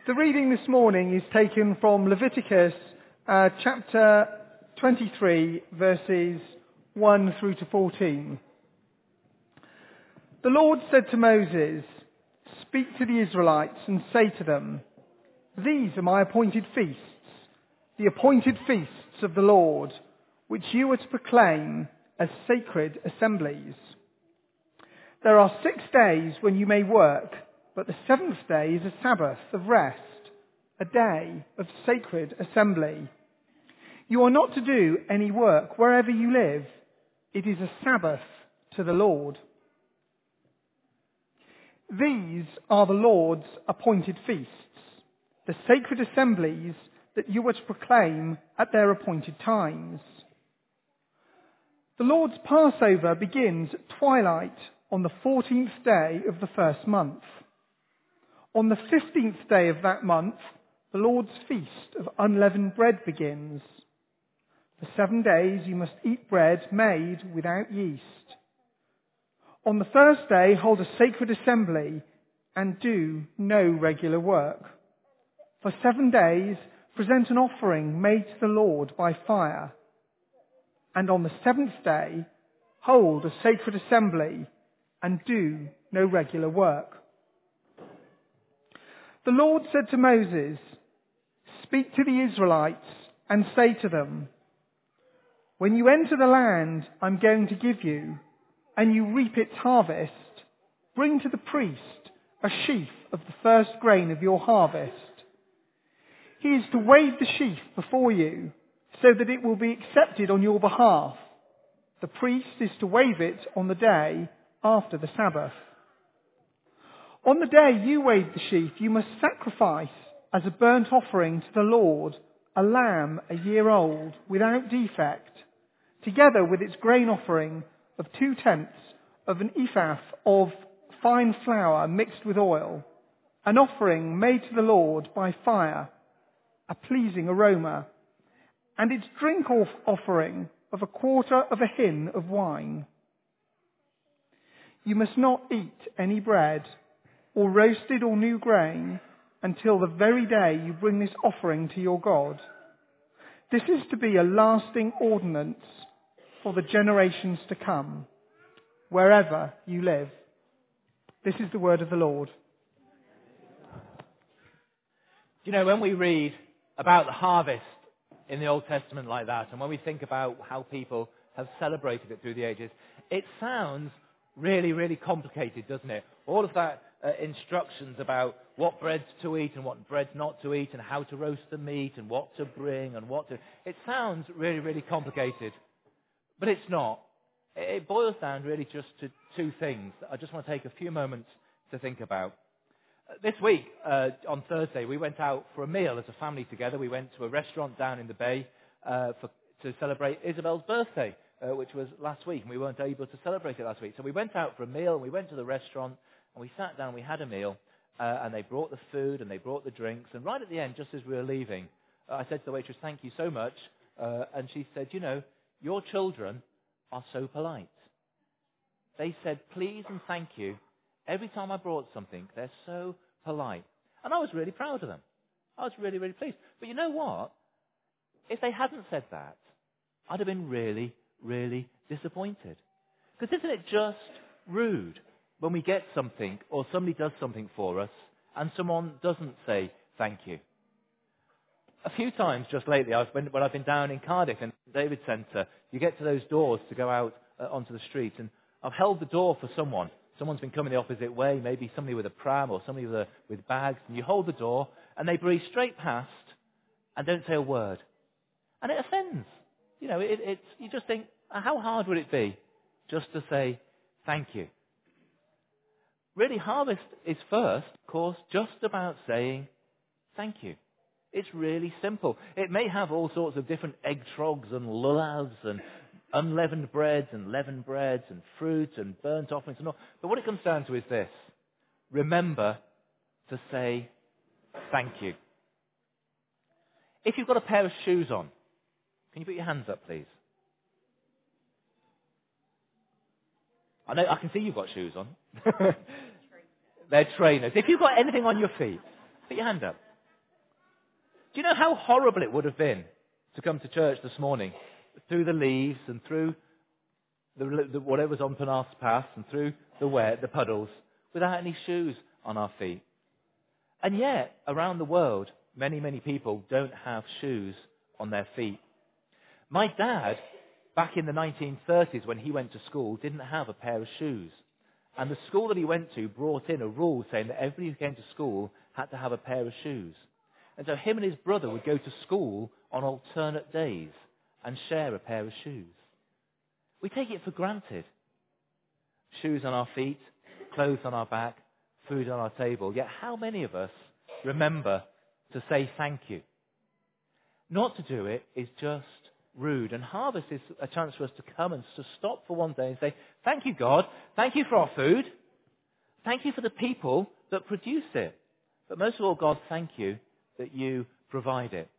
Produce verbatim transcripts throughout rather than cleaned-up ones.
The reading this morning is taken from Leviticus uh, chapter twenty-three, verses one through to fourteen. The Lord said to Moses, "Speak to the Israelites and say to them, 'These are my appointed feasts, the appointed feasts of the Lord, which you are to proclaim as sacred assemblies. There are six days when you may work, but the seventh day is a Sabbath of rest, a day of sacred assembly. You are not to do any work wherever you live. It is a Sabbath to the Lord. These are the Lord's appointed feasts, the sacred assemblies that you are to proclaim at their appointed times. The Lord's Passover begins at twilight on the fourteenth day of the first month. On the fifteenth day of that month, the Lord's feast of unleavened bread begins. For seven days you must eat bread made without yeast. On the first day, hold a sacred assembly and do no regular work. For seven days, present an offering made to the Lord by fire. And on the seventh day, hold a sacred assembly and do no regular work." The Lord said to Moses, "Speak to the Israelites and say to them, 'When you enter the land I'm going to give you, and you reap its harvest, bring to the priest a sheaf of the first grain of your harvest. He is to wave the sheaf before you, so that it will be accepted on your behalf. The priest is to wave it on the day after the Sabbath. On the day you wave the sheaf, you must sacrifice as a burnt offering to the Lord a lamb a year old, without defect, together with its grain offering of two-tenths of an ephah of fine flour mixed with oil, an offering made to the Lord by fire, a pleasing aroma, and its drink offering of a quarter of a hin of wine. You must not eat any bread, or roasted or new grain, until the very day you bring this offering to your God. This is to be a lasting ordinance for the generations to come, wherever you live.'" This is the word of the Lord. You know, when we read about the harvest in the Old Testament like that, and when we think about how people have celebrated it through the ages, it sounds really, really complicated, doesn't it? All of that uh, instructions about what breads to eat and what breads not to eat, and how to roast the meat, and what to bring, and what to... It sounds really, really complicated. But it's not. It boils down really just to two things that I just want to take a few moments to think about. This week, uh, on Thursday, we went out for a meal as a family together. We went to a restaurant down in the Bay uh, for, to celebrate Isabel's birthday, uh, which was last week, and we weren't able to celebrate it last week. So we went out for a meal, and we went to the restaurant, and we sat down, we had a meal, uh, and they brought the food, and they brought the drinks, and right at the end, just as we were leaving, uh, I said to the waitress, "Thank you so much," uh, and she said, "You know, your children are so polite. They said please and thank you every time I brought something. They're so polite." And I was really proud of them. I was really, really pleased. But you know what? If they hadn't said that, I'd have been really, really disappointed. Because isn't it just rude when we get something or somebody does something for us and someone doesn't say thank you? A few times just lately, I've been, when I've been down in Cardiff in the David Centre, you get to those doors to go out uh, onto the street, and I've held the door for someone. Someone's been coming the opposite way, maybe somebody with a pram or somebody with, a, with bags, and you hold the door, and they breeze straight past and don't say a word. And it offends. You know, it, it's, you just think, how hard would it be just to say thank you? Really, harvest is first, of course, just about saying thank you. It's really simple. It may have all sorts of different egg trogs and lulavs and unleavened breads and leavened breads and fruits and burnt offerings and all. But what it comes down to is this. Remember to say thank you. If you've got a pair of shoes on, can you put your hands up, please? I know I can see you've got shoes on. They're trainers. If you've got anything on your feet, put your hand up. Do you know how horrible it would have been to come to church this morning through the leaves and through the, the, whatever's on Penarth's path and through the wet, the puddles, without any shoes on our feet? And yet, around the world, many, many people don't have shoes on their feet. My dad, back in the nineteen thirties when he went to school, didn't have a pair of shoes. And the school that he went to brought in a rule saying that everybody who came to school had to have a pair of shoes. And so him and his brother would go to school on alternate days and share a pair of shoes. We take it for granted. Shoes on our feet, clothes on our back, food on our table. Yet how many of us remember to say thank you? Not to do it is just rude. And harvest is a chance for us to come and to stop for one day and say, thank you, God. Thank you for our food. Thank you for the people that produce it. But most of all, God, thank you that you provide it.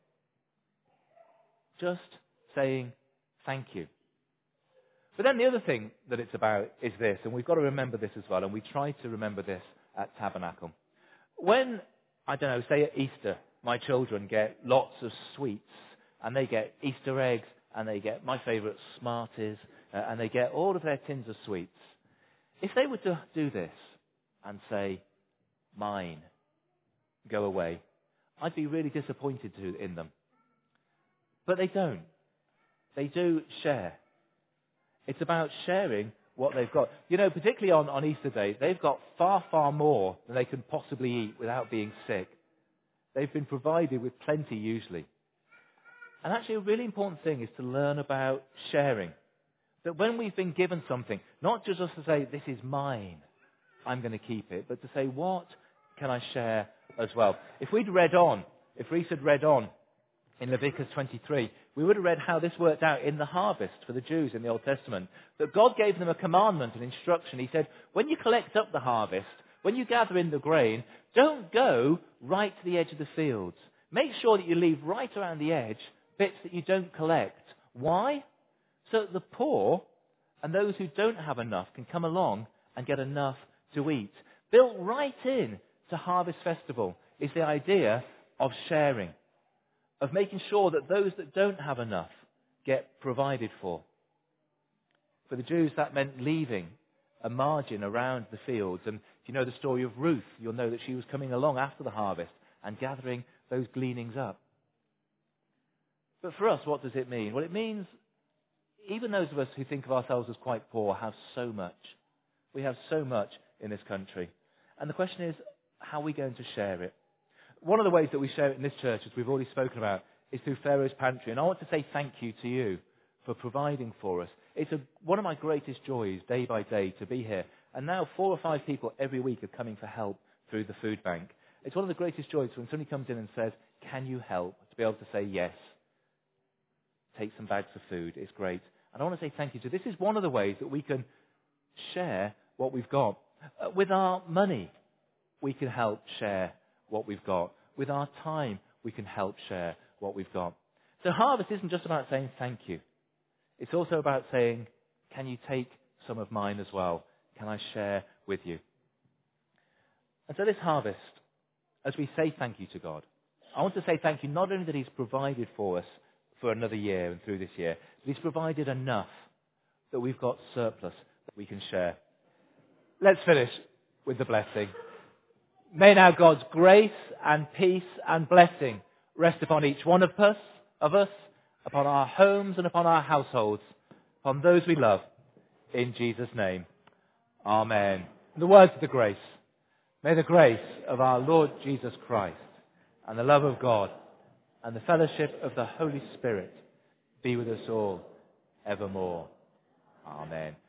Just saying thank you. But then the other thing that it's about is this, and we've got to remember this as well, and we try to remember this at Tabernacle. When, I don't know, say at Easter, my children get lots of sweets, and they get Easter eggs, and they get my favourite Smarties, uh, and they get all of their tins of sweets. If they were to do this and say, mine, go away, I'd be really disappointed to, in them. But they don't. They do share. It's about sharing what they've got. You know, particularly on, on Easter Day, they've got far, far more than they can possibly eat without being sick. They've been provided with plenty usually. And actually a really important thing is to learn about sharing. That when we've been given something, not just us to say, this is mine, I'm going to keep it, but to say, what can I share as well? If we'd read on, if Reese had read on in Leviticus twenty-three, we would have read how this worked out in the harvest for the Jews in the Old Testament. That God gave them a commandment, an instruction. He said, when you collect up the harvest, when you gather in the grain, don't go right to the edge of the fields. Make sure that you leave right around the edge bits that you don't collect. Why? So that the poor and those who don't have enough can come along and get enough to eat. Built right in to Harvest Festival is the idea of sharing, of making sure that those that don't have enough get provided for. For the Jews, that meant leaving a margin around the fields. And if you know the story of Ruth, you'll know that she was coming along after the harvest and gathering those gleanings up. But for us, what does it mean? Well, it means even those of us who think of ourselves as quite poor have so much. We have so much in this country. And the question is, how are we going to share it? One of the ways that we share it in this church, as we've already spoken about, is through Pharaoh's Pantry. And I want to say thank you to you for providing for us. It's a, one of my greatest joys, day by day, to be here. And now four or five people every week are coming for help through the food bank. It's one of the greatest joys when somebody comes in and says, can you help? To be able to say yes. Take some bags of food. It's great. And I want to say thank you. So this is one of the ways that we can share what we've got. Uh, with our money, we can help share what we've got. With our time, we can help share what we've got. So harvest isn't just about saying thank you. It's also about saying, can you take some of mine as well? Can I share with you? And so this harvest, as we say thank you to God, I want to say thank you not only that He's provided for us for another year and through this year, but He's provided enough that we've got surplus that we can share. Let's finish with the blessing. May now God's grace and peace and blessing rest upon each one of us, of us, upon our homes and upon our households, upon those we love, in Jesus' name. Amen. In the words of the grace, may the grace of our Lord Jesus Christ and the love of God and the fellowship of the Holy Spirit be with us all evermore. Amen.